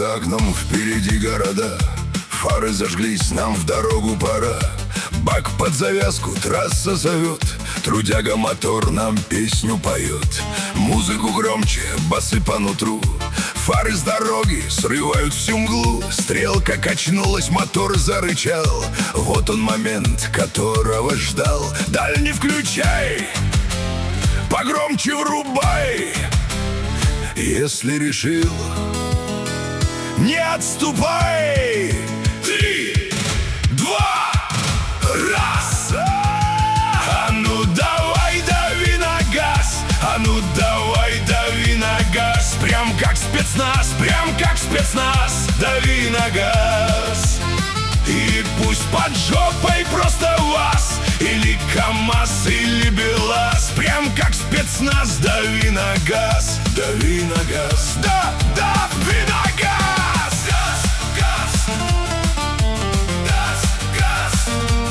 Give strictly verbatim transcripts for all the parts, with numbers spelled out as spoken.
за окном, впереди города. Фары зажглись, нам в дорогу пора. Бак под завязку, трасса зовет. Трудяга мотор нам песню поет. Музыку громче, басы по нутру. Фары с дороги срывают всю мглу. Стрелка качнулась, мотор зарычал. Вот он момент, которого ждал. Дальний включай, погромче врубай. Если решил, не отступай. Три, два, раз. А ну давай, дави на газ. А ну давай, дави на газ. Прям как спецназ, прям как спецназ. Дави на газ. И пусть под жопой просто ВАЗ, или КамАЗ, или БелАЗ. Прям как спецназ, дави на газ. Дави на газ. Да, дави на газ. Газ, газ. Газ, газ.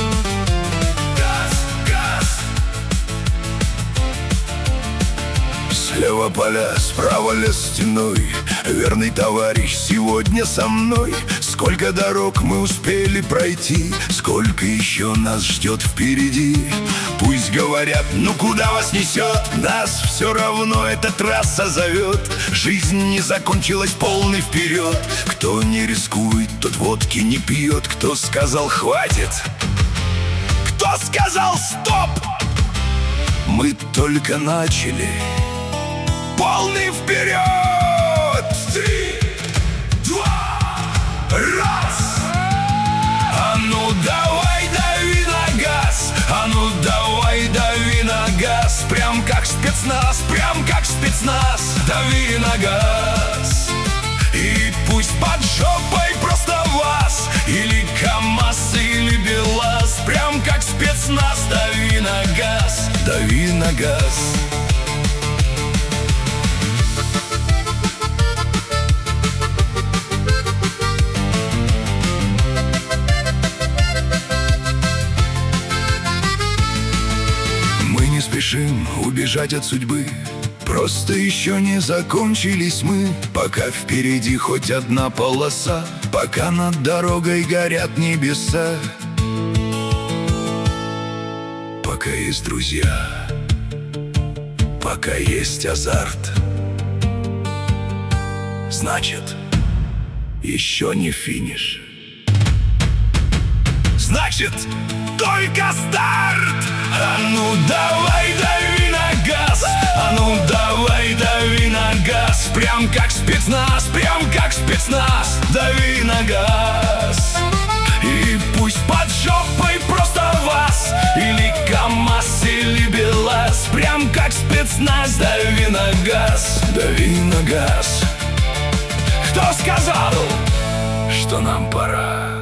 Газ, газ. Слева поля, справа лес стеной. Верный товарищ сегодня со мной. Сколько дорог мы успели пройти, сколько еще нас ждет впереди. Пусть говорят, ну куда вас несет, нас все равно эта трасса зовет. Жизнь не закончилась, полный вперед. Кто не рискует, тот водки не пьет. Кто сказал хватит, кто сказал стоп, мы только начали. Полный вперед! Три, два, раз! А ну давай, дави на газ! А ну давай, дави на газ! Прям как спецназ, прям как спецназ! Дави на газ! И пусть под жопой просто ВАЗ, или КамАЗ, или БелАЗ. Прям как спецназ, дави на газ! Дави на газ! Спешим убежать от судьбы, просто еще не закончились мы. Пока впереди хоть одна полоса, пока над дорогой горят небеса, пока есть друзья, пока есть азарт, значит, еще не финиш. Значит, только старт! А ну давай, дави на газ! А ну давай, дави на газ! Прям как спецназ, прям как спецназ! Дави на газ! И пусть под жопой просто ВАЗ, или КамАЗ, или БелАЗ. Прям как спецназ, дави на газ! Дави на газ! Кто сказал, что нам пора?